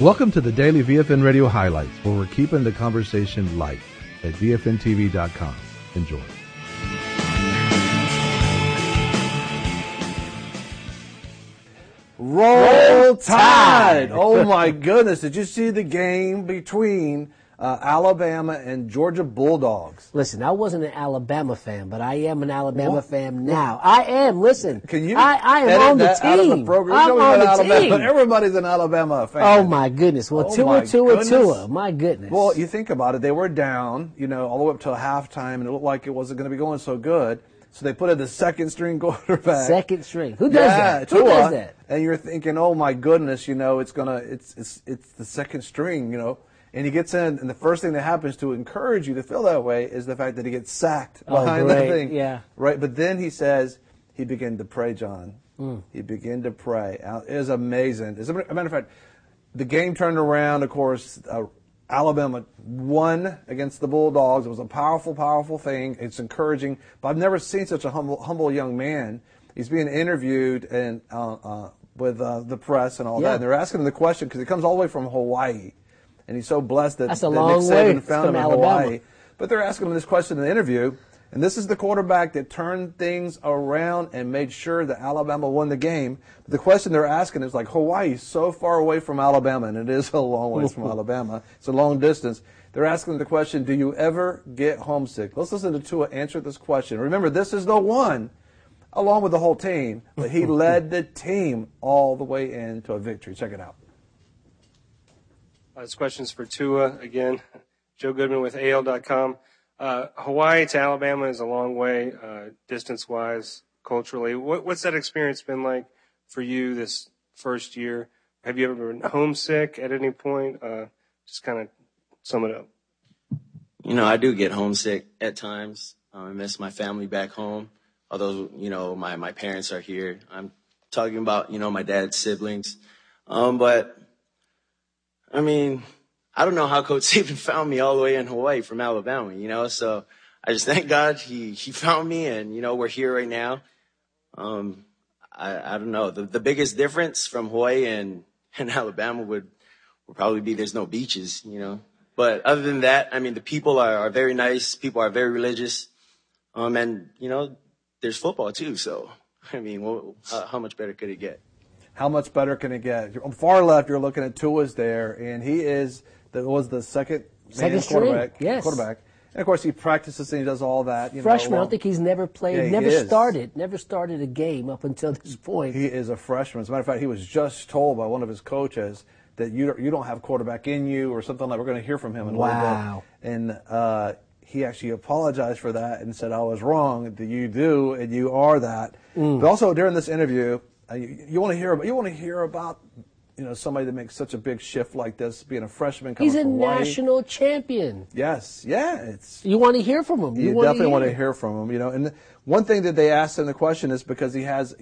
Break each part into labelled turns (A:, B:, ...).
A: Welcome to the Daily VFN Radio Highlights, where we're keeping the conversation light at VFNTV.com. Enjoy.
B: Roll Tide! Oh my goodness, did you see the game between Alabama and Georgia Bulldogs?
C: Listen, I wasn't an Alabama fan, but I am an Alabama fan now. I am. Listen,
B: Can you
C: I am on the team.
B: out of the program?
C: I'm on the
B: Alabama,
C: team.
B: but everybody's an Alabama fan.
C: Oh my goodness. Well, Tua. My goodness.
B: Well, you think about it, they were down, all the way up to halftime, and it looked like it wasn't going to be going so good. So they put in the second string quarterback.
C: Second string. Who does that? Who does that?
B: And you're thinking, oh my goodness, it's the second string, And he gets in, and the first thing that happens to encourage you to feel that way is the fact that he gets sacked behind the thing.
C: Yeah.
B: Right. But then he says he began to pray, John. He began to pray. It was amazing. As a matter of fact, the game turned around. Of course, Alabama won against the Bulldogs. It was a powerful, powerful thing. It's encouraging. But I've never seen such a humble young man. He's being interviewed and with the press and all that. And they're asking him the question because he comes all the way from Hawaii. And he's so blessed that Nick Saban found him in Hawaii. But they're asking him this question in the interview. And this is the quarterback that turned things around and made sure that Alabama won the game. But the question they're asking is like, Hawaii is so far away from Alabama, and it is a long ways from Alabama. It's a long distance. They're asking the question, do you ever get homesick? Let's listen to Tua answer this question. Remember, this is the one, along with the whole team, but he led the team all the way into a victory. Check it out.
D: This question's for Tua again. Joe Goodman with AL.com. Hawaii to Alabama is a long way, distance-wise, culturally. What's that experience been like for you this first year? Have you ever been homesick at any point? Just kind of sum it up.
E: I do get homesick at times. I miss my family back home, although, my parents are here. I'm talking about, my dad's siblings. But, I don't know how Coach Saban found me all the way in Hawaii from Alabama, so I just thank God he found me and, we're here right now. I don't know. The biggest difference from Hawaii and Alabama would probably be there's no beaches, But other than that, the people are very nice. People are very religious. And, there's football too. So, how much better could it get?
B: How much better can it get? On far left, you're looking at Tua's there, and he was the second quarterback.
C: Yes.
B: Quarterback. And, of course, he practices and he does all that.
C: Freshman. I don't think he's never played, never started a game up until this point.
B: He is a freshman. As a matter of fact, he was just told by one of his coaches that you don't have quarterback in you or something like that. We're going to hear from him in a little bit. And he actually apologized for that and said, I was wrong, that you do, and you are that. But also during this interview, you want to hear about somebody that makes such a big shift like this, being a freshman coming from Hawaii.
C: He's a national champion.
B: Yes, yeah.
C: You want to hear from him.
B: You definitely want to hear from him. And one thing that they asked him the question is because he has,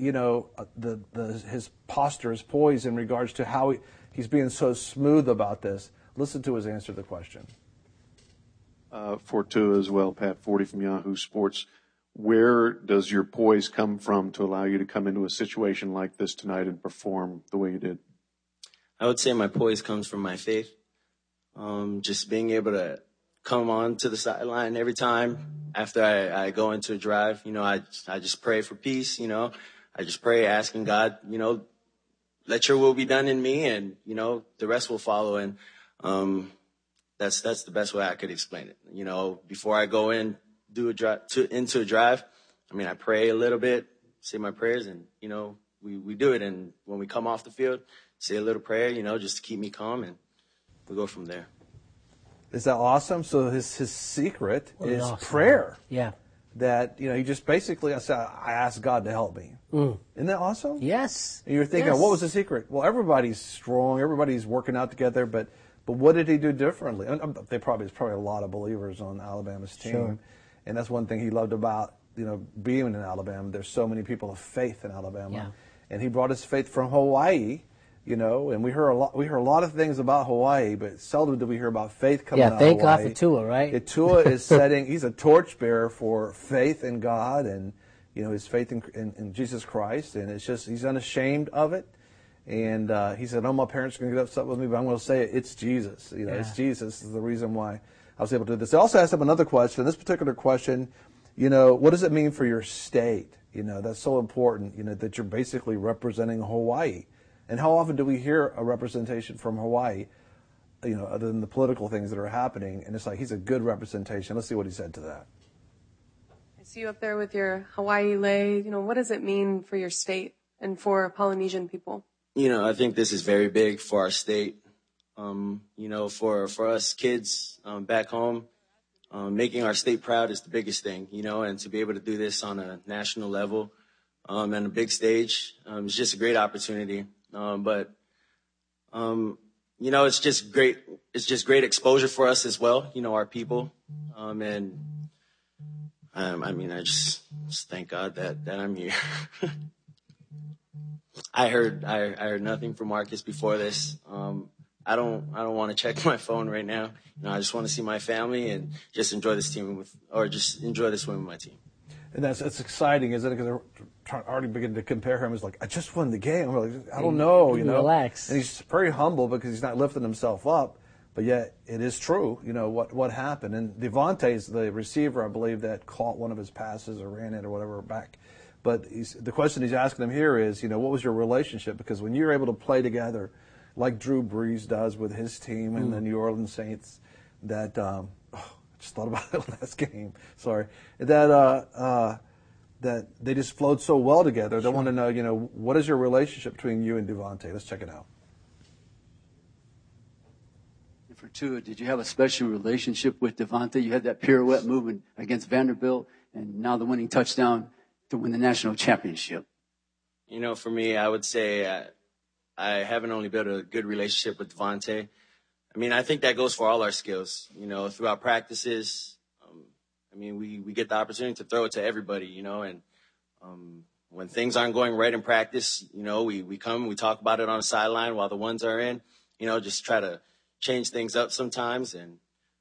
B: his posture, his poise in regards to how he's being so smooth about this. Listen to his answer to the question.
F: For Tua as well, Pat Forty from Yahoo Sports. Where does your poise come from to allow you to come into a situation like this tonight and perform the way you did?
E: I would say my poise comes from my faith. Just being able to come on to the sideline every time after I go into a drive. I just pray for peace. I just pray asking God, let your will be done in me, and the rest will follow. And that's the best way I could explain it. Before I go into a drive, I pray a little bit, say my prayers, and we do it. And when we come off the field, say a little prayer, just to keep me calm, and we go from there.
B: Is that awesome? So his secret is prayer.
C: Yeah.
B: That, he just basically, I asked God to help me. Isn't that awesome?
C: Yes.
B: And you're thinking, what was the secret? Well, everybody's strong. Everybody's working out together. But what did he do differently? There's probably a lot of believers on Alabama's team.
C: Sure.
B: And that's one thing he loved about, being in Alabama. There's so many people of faith in Alabama.
C: Yeah.
B: And he brought his faith from Hawaii. And we hear a lot of things about Hawaii, but seldom do we hear about faith coming out of Hawaii.
C: Yeah, thank God for Tua, right?
B: Tua is he's a torchbearer for faith in God and, his faith in Jesus Christ, and it's just, he's unashamed of it. And he said, "Oh, my parents are going to get upset with me, but I'm going to say it. It's Jesus. You know,
C: Yeah.
B: it's Jesus is the reason why I was able to do this." They also asked him another question. This particular question, you know, what does it mean for your state? You know, that's so important. You know, that you're basically representing Hawaii. And how often do we hear a representation from Hawaii? You know, other than the political things that are happening, and it's like he's a good representation. Let's see what he said to that.
G: I see you up there with your Hawaii lei. You know, what does it mean for your state and for Polynesian people?
E: You know, I think this is very big for our state. You know, for us kids back home, making our state proud is the biggest thing, you know, and to be able to do this on a national level and a big stage is just a great opportunity. But you know, it's just great. It's just great exposure for us as well, you know, our people. And I mean, I just thank God that I'm here. I heard nothing from Marcus before this. I don't want to check my phone right now. You know, I just want to see my family and just enjoy this win with my team.
B: And that's exciting, isn't it? Because they're already beginning to compare him as like, I just won the game. I'm like, I don't know, you know.
C: Relax.
B: And he's very humble because he's not lifting himself up, but yet it is true, you know, what happened. And Devontae's the receiver, I believe, that caught one of his passes or ran it or whatever back. But the question he's asking him here is, you know, what was your relationship? Because when you're able to play together like Drew Brees does with his team and the New Orleans Saints, that I just thought about it last game. Sorry, that they just flowed so well together. They want to know, you know, what is your relationship between you and Devontae? Let's check it out.
H: For Tua, did you have a special relationship with Devontae? You had that pirouette movement against Vanderbilt, and now the winning touchdown to win the national championship.
E: You know, for me, I would say I haven't only built a good relationship with Devontae. I mean, I think that goes for all our skills. You know, throughout practices, I mean, we get the opportunity to throw it to everybody, you know, and when things aren't going right in practice, you know, we come, we talk about it on the sideline while the ones are in, you know, just try to change things up sometimes. And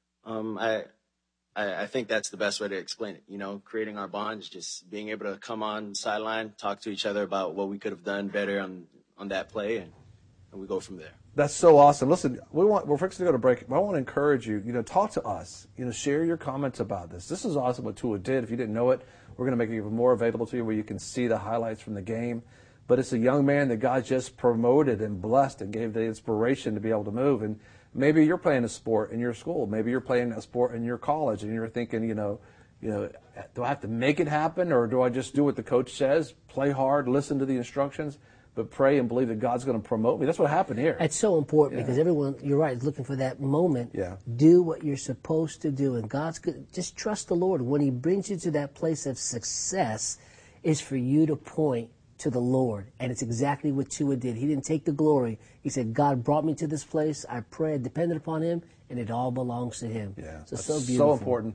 E: I think that's the best way to explain it. You know, creating our bonds, just being able to come on the sideline, talk to each other about what we could have done better on that play, and we go from there.
B: That's so awesome. Listen, we're fixing to go to break, but I want to encourage you, you know, talk to us. You know, share your comments about this. This is awesome what Tua did. If you didn't know it, we're going to make it even more available to you where you can see the highlights from the game. But it's a young man that God just promoted and blessed and gave the inspiration to be able to move. And maybe you're playing a sport in your school. Maybe you're playing a sport in your college, and you're thinking, you know, do I have to make it happen, or do I just do what the coach says, play hard, listen to the instructions, but pray and believe that God's going to promote me? That's what happened here.
C: It's so important because everyone, you're right, is looking for that moment.
B: Yeah.
C: Do what you're supposed to do, and God's good. Just trust the Lord. When He brings you to that place of success, is for you to point to the Lord, and it's exactly what Tua did. He didn't take the glory. He said, God brought me to this place. I prayed, depended upon Him, and it all belongs to Him.
B: Yeah,
C: so
B: that's
C: so beautiful.
B: So important.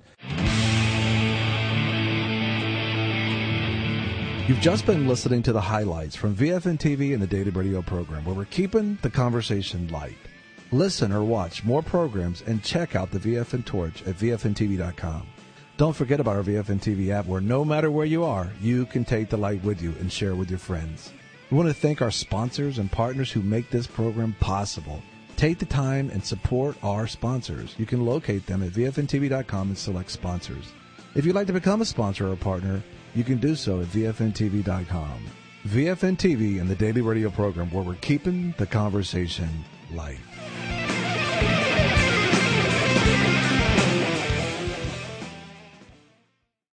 A: You've just been listening to the highlights from VFN TV and the Daily Radio program, where we're keeping the conversation light. Listen or watch more programs and check out the VFN Torch at VFNTV.com. Don't forget about our VFN TV app, where no matter where you are, you can take the light with you and share with your friends. We want to thank our sponsors and partners who make this program possible. Take the time and support our sponsors. You can locate them at VFNTV.com and select sponsors. If you'd like to become a sponsor or a partner, you can do so at VFNTV.com. VFN TV and the Daily Radio program, where we're keeping the conversation light.